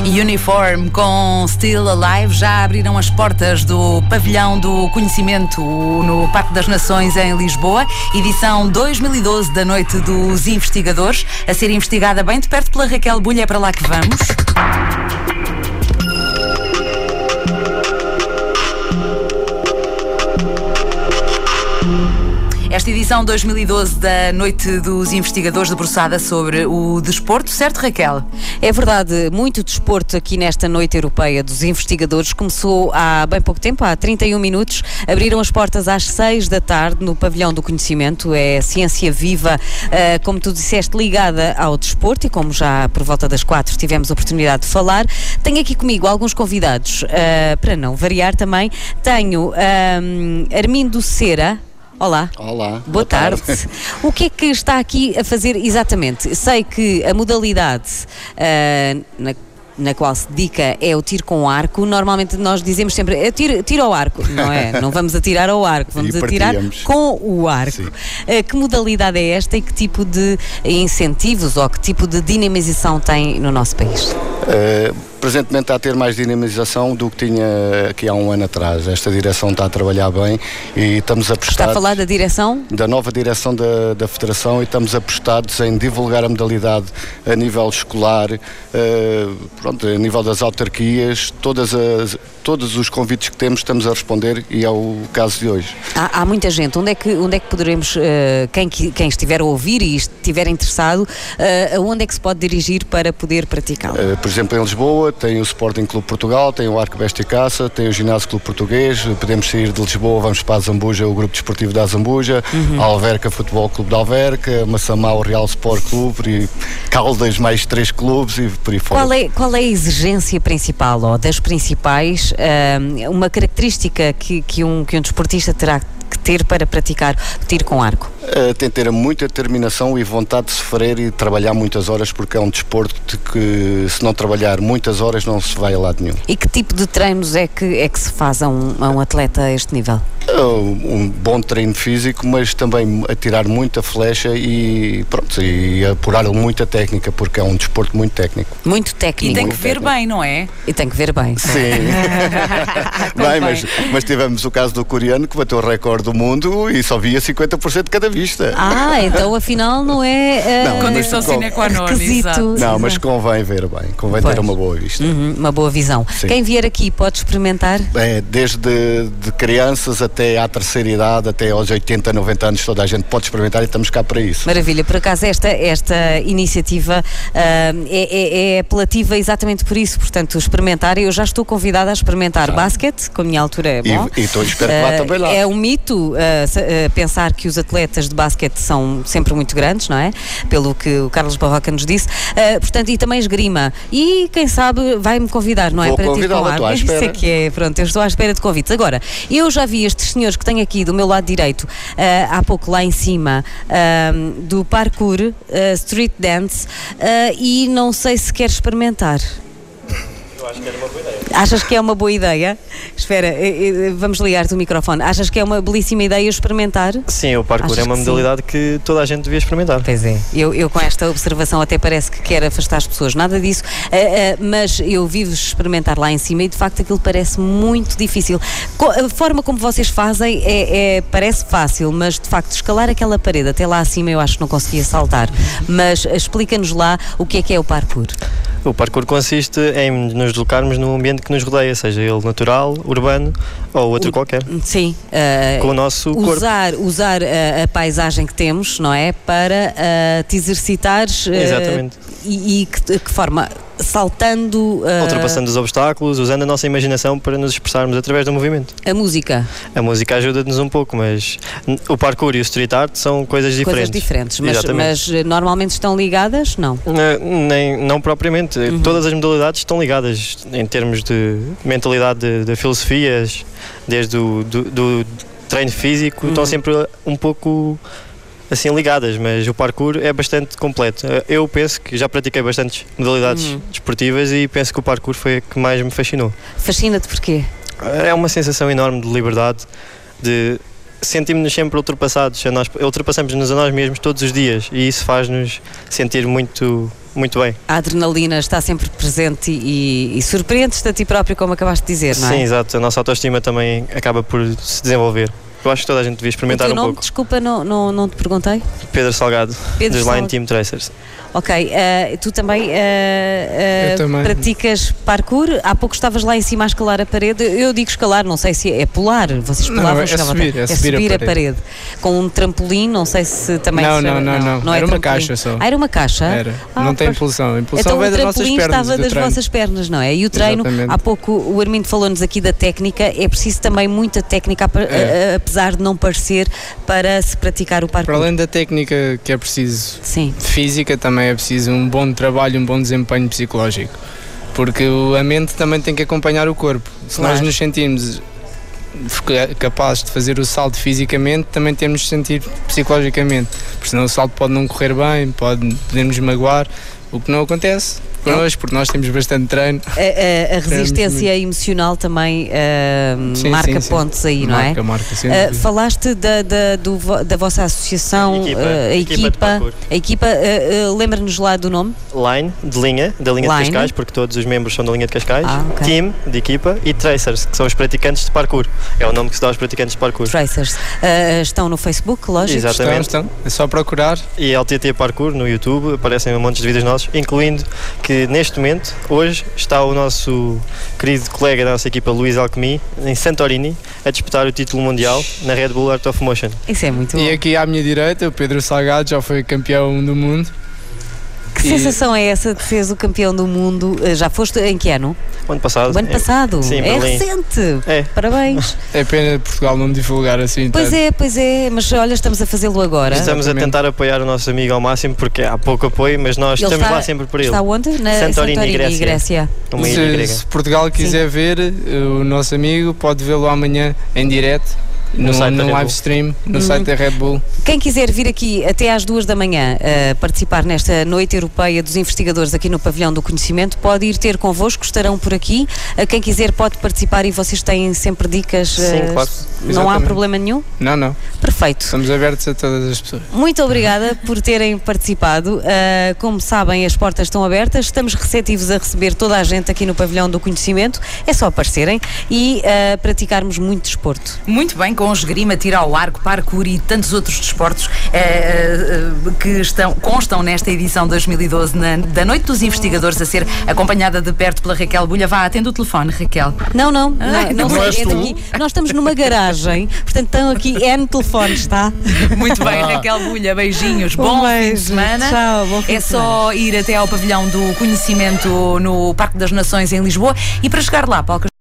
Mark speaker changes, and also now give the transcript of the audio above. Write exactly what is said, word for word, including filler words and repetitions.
Speaker 1: Uniform com Still Alive já abriram as portas do Pavilhão do Conhecimento no Parque das Nações em Lisboa, edição dois mil e doze da Noite dos Investigadores, a ser investigada bem de perto pela Raquel Bulha. É para lá que vamos. Esta edição dois mil e doze da Noite dos Investigadores, debruçada sobre o desporto, certo, Raquel?
Speaker 2: É verdade, muito desporto aqui nesta Noite Europeia dos Investigadores. Começou há bem pouco tempo, há trinta e um minutos. Abriram as portas às seis da tarde no Pavilhão do Conhecimento. É ciência viva, uh, como tu disseste, ligada ao desporto, e como já por volta das quatro tivemos a oportunidade de falar. Tenho aqui comigo alguns convidados, uh, para não variar também. Tenho um, Armindo Cera. Olá.
Speaker 3: Olá.
Speaker 2: Boa,
Speaker 3: Boa
Speaker 2: tarde.
Speaker 3: tarde.
Speaker 2: O que é que está aqui a fazer exatamente? Sei que a modalidade uh, na, na qual se dedica é o tiro com arco. Normalmente nós dizemos sempre é tiro, tiro ao arco, não é? Não vamos atirar ao arco, vamos
Speaker 3: E
Speaker 2: atirar com o arco. Uh, que modalidade é esta e que tipo de incentivos ou que tipo de dinamização tem no nosso país?
Speaker 3: Uh, presentemente está a ter mais dinamização do que tinha aqui há um ano atrás. Esta direção está a trabalhar bem e estamos apostados...
Speaker 2: Está a falar da direção?
Speaker 3: Da nova direção da, da Federação, e estamos apostados em divulgar a modalidade a nível escolar, uh, pronto, a nível das autarquias. Todas as, todos os convites que temos estamos a responder, e é o caso de hoje.
Speaker 2: Há, há muita gente. Onde é que, onde é que poderemos, uh, quem, quem estiver a ouvir e estiver interessado, uh, aonde é que se pode dirigir para poder praticá-lo?
Speaker 3: Uh, por exemplo, em Lisboa tem o Sporting Clube Portugal, tem o Arco Besta e Caça, tem o Ginásio Clube Português. Podemos sair de Lisboa, vamos para a Zambuja, o Grupo Desportivo da Zambuja, uhum. A Alverca Futebol Clube da Alverca, Massamá o Real Sport Clube, e Caldas mais três clubes e por aí fora.
Speaker 2: Qual é, qual é a exigência principal, ou das principais, uh, uma característica que, que, um, que um desportista terá que ter para praticar tiro com arco?
Speaker 3: Uh, tem que ter muita determinação e vontade de sofrer e trabalhar muitas horas, porque é um desporto de que, se não trabalhar muitas horas, não se vai a lado nenhum.
Speaker 2: E que tipo de treinos é que, é que se faz a um, a um atleta a este nível?
Speaker 3: Uh, um bom treino físico, mas também atirar muita flecha e pronto, e apurar muita técnica, porque é um desporto muito técnico.
Speaker 2: Muito técnico.
Speaker 1: E tem que
Speaker 3: muito
Speaker 1: ver
Speaker 3: técnico.
Speaker 1: bem, não é?
Speaker 2: E tem que ver bem.
Speaker 3: Sim. Bem, mas, mas tivemos o caso do coreano, que bateu o recorde do mundo e só via cinquenta por cento de cada vista.
Speaker 2: Ah, então afinal não é uh,
Speaker 3: não,
Speaker 1: condição sine qua non.
Speaker 2: requisito.
Speaker 3: Não, mas convém ver bem, convém pois. ter uma boa vista.
Speaker 2: Uhum, uma boa visão. Sim. Quem vier aqui pode experimentar?
Speaker 3: É, desde de crianças até à terceira idade, até aos oitenta, noventa anos, toda a gente pode experimentar, e estamos cá para isso.
Speaker 2: Maravilha. Por acaso esta, esta iniciativa uh, é, é, é apelativa exatamente por isso, portanto, experimentar. Eu já estou convidada a experimentar ah. basquete, com a minha altura é bom.
Speaker 3: E estou a espero que lá uh, também lá.
Speaker 2: É um mito uh, uh, pensar que os atletas de basquete são sempre muito grandes, não é? Pelo que o Carlos Barroca nos disse. Uh, portanto, e também esgrima. E quem sabe vai-me convidar, não é?
Speaker 3: Vou
Speaker 2: para
Speaker 3: convidá-la, estou à espera.
Speaker 2: Isso é que é, pronto, eu estou à espera de convites. Agora, eu já vi estes senhores que tenho aqui do meu lado direito, uh, há pouco lá em cima, uh, do parkour, uh, street dance, uh, e não sei se quer experimentar.
Speaker 4: Eu acho que era uma boa ideia.
Speaker 2: Achas que é uma boa ideia? Espera, vamos ligar-te o microfone. Achas que é uma belíssima ideia experimentar?
Speaker 4: Sim, o parkour Achas é uma que modalidade sim? que toda a gente devia experimentar.
Speaker 2: Pois é, eu, eu com esta observação até parece que quero afastar as pessoas, nada disso, uh, uh, mas eu vivo-vos experimentar lá em cima e de facto aquilo parece muito difícil. A forma como vocês fazem é, é, parece fácil, mas de facto escalar aquela parede até lá acima eu acho que não conseguia saltar. Mas explica-nos lá o que é que é o parkour.
Speaker 4: O parkour consiste em nos deslocarmos no ambiente que nos rodeia, seja ele natural, urbano ou outro o, qualquer.
Speaker 2: Sim. Uh,
Speaker 4: com o nosso
Speaker 2: usar,
Speaker 4: corpo.
Speaker 2: Usar a, a paisagem que temos, não é? Para uh, te exercitares. Uh,
Speaker 4: Exatamente.
Speaker 2: E, e que, que forma? Saltando... Uh,
Speaker 4: Ultrapassando os obstáculos, usando a nossa imaginação para nos expressarmos através do movimento.
Speaker 2: A música?
Speaker 4: A música ajuda-nos um pouco, mas o parkour e o street art são coisas diferentes.
Speaker 2: Coisas diferentes, mas, mas normalmente estão ligadas? Não?
Speaker 4: Uh, nem, não propriamente. Uhum. Todas as modalidades estão ligadas em termos de mentalidade, de, de filosofias, desde o do, do treino físico, uhum. estão sempre um pouco... assim ligadas, mas o parkour é bastante completo. Eu penso que já pratiquei bastantes modalidades uhum. desportivas e penso que o parkour foi a que mais me fascinou.
Speaker 2: Fascina-te porquê?
Speaker 4: É uma sensação enorme de liberdade, de sentimos-nos sempre ultrapassados, a nós, ultrapassamos-nos a nós mesmos todos os dias e isso faz-nos sentir muito, muito bem.
Speaker 2: A adrenalina está sempre presente e, e surpreendes-te a ti próprio, como acabaste de dizer, não é?
Speaker 4: Sim, exato. A nossa autoestima também acaba por se desenvolver. Eu acho que toda a gente devia experimentar
Speaker 2: o teu
Speaker 4: um
Speaker 2: nome,
Speaker 4: pouco.
Speaker 2: Desculpa, não, não, não te perguntei.
Speaker 4: Pedro Salgado,
Speaker 2: Pedro
Speaker 4: dos
Speaker 2: Salgado.
Speaker 4: Line Team Tracers.
Speaker 2: Ok, uh, tu também, uh, uh,
Speaker 5: Eu também.
Speaker 2: praticas parkour? Há pouco estavas lá em cima a escalar a parede. Eu digo escalar, não sei se é pular. Vocês
Speaker 5: Não,
Speaker 2: pulavam,
Speaker 5: é
Speaker 2: chegavam
Speaker 5: subir,
Speaker 2: até-
Speaker 5: é
Speaker 2: é
Speaker 5: subir a
Speaker 2: subir a
Speaker 5: parede.
Speaker 2: parede. Com um trampolim, não sei se também
Speaker 5: Não,
Speaker 2: se chama-
Speaker 5: não, não, não.
Speaker 2: é
Speaker 5: Era uma
Speaker 2: trampolim.
Speaker 5: caixa só.
Speaker 2: Ah, era uma caixa?
Speaker 5: Era.
Speaker 2: Ah,
Speaker 5: não tem
Speaker 2: pois.
Speaker 5: impulsão. A impulsão
Speaker 2: Então
Speaker 5: vem
Speaker 2: o
Speaker 5: das nossas
Speaker 2: trampolim
Speaker 5: pernas.
Speaker 2: estava
Speaker 5: do
Speaker 2: das
Speaker 5: treino.
Speaker 2: vossas pernas, não é? E o treino,
Speaker 5: Exatamente.
Speaker 2: há pouco o Armindo falou-nos aqui da técnica, é preciso também muita técnica, ap-
Speaker 5: É.
Speaker 2: a- apesar de não parecer, para se praticar o parkour.
Speaker 5: Para além da técnica que é preciso
Speaker 2: Sim.
Speaker 5: física, também é preciso um bom trabalho, um bom desempenho psicológico. Porque o- a mente também tem que acompanhar o corpo. Se
Speaker 2: Claro.
Speaker 5: nós nos sentirmos ca- capazes de fazer o salto fisicamente, também temos de sentir psicologicamente. Porque senão o salto pode não correr bem, pode, podemos magoar, o que não acontece connosco, porque nós temos bastante treino.
Speaker 2: A, a- a resistência
Speaker 5: muito.
Speaker 2: emocional também ah,
Speaker 5: Sim,
Speaker 2: marca
Speaker 5: sim, sim.
Speaker 2: pontos aí, não
Speaker 5: marca,
Speaker 2: é?
Speaker 5: Marca, sim.
Speaker 2: Ah, falaste da, da, do vo- da vossa associação,
Speaker 4: Equipa,
Speaker 2: ah, a
Speaker 4: equipa de
Speaker 2: equipa,
Speaker 4: parkour.
Speaker 2: a equipa, ah, ah, lembra-nos lá do nome?
Speaker 4: Line, de linha, da linha
Speaker 2: Line.
Speaker 4: de Cascais, porque todos os membros são da linha de Cascais.
Speaker 2: Ah, ok.
Speaker 4: Team, de equipa, e Tracers, que são os praticantes de parkour. É o nome que se dá aos praticantes de parkour.
Speaker 2: Tracers. Ah, estão no Facebook, lógico.
Speaker 4: Exato.
Speaker 5: Estão, estão. É só procurar.
Speaker 4: E L T T Parkour no YouTube, aparecem um monte de vídeos nossos, incluindo que neste momento, hoje, está o nosso querido colega da nossa equipa, Luís Alchemy, em Santorini, a disputar o título mundial na Red Bull Art of Motion.
Speaker 2: Isso é muito bom.
Speaker 5: E aqui à minha direita, o Pedro Salgado já foi campeão do mundo.
Speaker 2: Que
Speaker 5: e-
Speaker 2: sensação é essa de seres o campeão do mundo? Ah, já foste em que ano?
Speaker 4: O ano passado.
Speaker 2: O ano
Speaker 4: é-
Speaker 2: passado.
Speaker 4: Sim,
Speaker 2: é
Speaker 4: Berlim.
Speaker 2: recente.
Speaker 4: É.
Speaker 2: Parabéns.
Speaker 5: É pena Portugal não divulgar assim.
Speaker 2: Pois
Speaker 5: tanto.
Speaker 2: é, pois é, mas olha, estamos a fazê-lo agora.
Speaker 4: Estamos a
Speaker 5: Exatamente.
Speaker 4: tentar apoiar o nosso amigo ao máximo, porque há pouco apoio, mas nós
Speaker 2: Ele
Speaker 4: estamos
Speaker 2: está-
Speaker 4: lá sempre por ele.
Speaker 2: Está onde? Na
Speaker 4: Santorini, Grécia.
Speaker 2: Grécia.
Speaker 4: Uma ilha
Speaker 5: Se,
Speaker 4: grega.
Speaker 5: se Portugal quiser ver o nosso amigo, pode vê-lo amanhã em direto,
Speaker 4: No
Speaker 5: no,
Speaker 4: site da
Speaker 5: no
Speaker 4: Red
Speaker 5: live
Speaker 4: Bull.
Speaker 5: stream, no
Speaker 2: Uhum.
Speaker 5: site da Red Bull.
Speaker 2: Quem quiser vir aqui até às duas da manhã uh, participar nesta Noite Europeia dos Investigadores aqui no Pavilhão do Conhecimento, pode ir ter convosco, estarão por aqui. Uh, quem quiser pode participar e vocês têm sempre dicas. uh,
Speaker 4: Sim, claro.
Speaker 2: Não há
Speaker 5: Exatamente.
Speaker 2: problema nenhum?
Speaker 5: Não, não.
Speaker 2: Perfeito.
Speaker 5: Estamos abertos a todas as pessoas.
Speaker 2: Muito obrigada por terem participado. Uh, como sabem, as portas estão abertas. Estamos receptivos a receber toda a gente aqui no Pavilhão do Conhecimento. É só aparecerem e uh, praticarmos muito desporto.
Speaker 1: Muito bem, com esgrima, tiro ao arco, parkour e tantos outros desportos eh, eh, que estão, constam nesta edição dois mil e doze na, da Noite dos Investigadores, a ser acompanhada de perto pela Raquel Bulha. Vá, atende o telefone, Raquel.
Speaker 2: Não, não, não,
Speaker 1: Ah,
Speaker 2: não,
Speaker 1: não
Speaker 2: sei,
Speaker 1: és
Speaker 2: é
Speaker 1: tu?
Speaker 2: daqui. Nós estamos numa garagem, portanto estão aqui N telefones, tá?
Speaker 1: Muito bem, Raquel Bulha, beijinhos,
Speaker 2: Um
Speaker 1: bom fim de
Speaker 2: beijo.
Speaker 1: semana.
Speaker 2: Tchau, bom fim
Speaker 1: É
Speaker 2: de
Speaker 1: só ir até ao Pavilhão do Conhecimento no Parque das Nações em Lisboa e para chegar lá, Paulo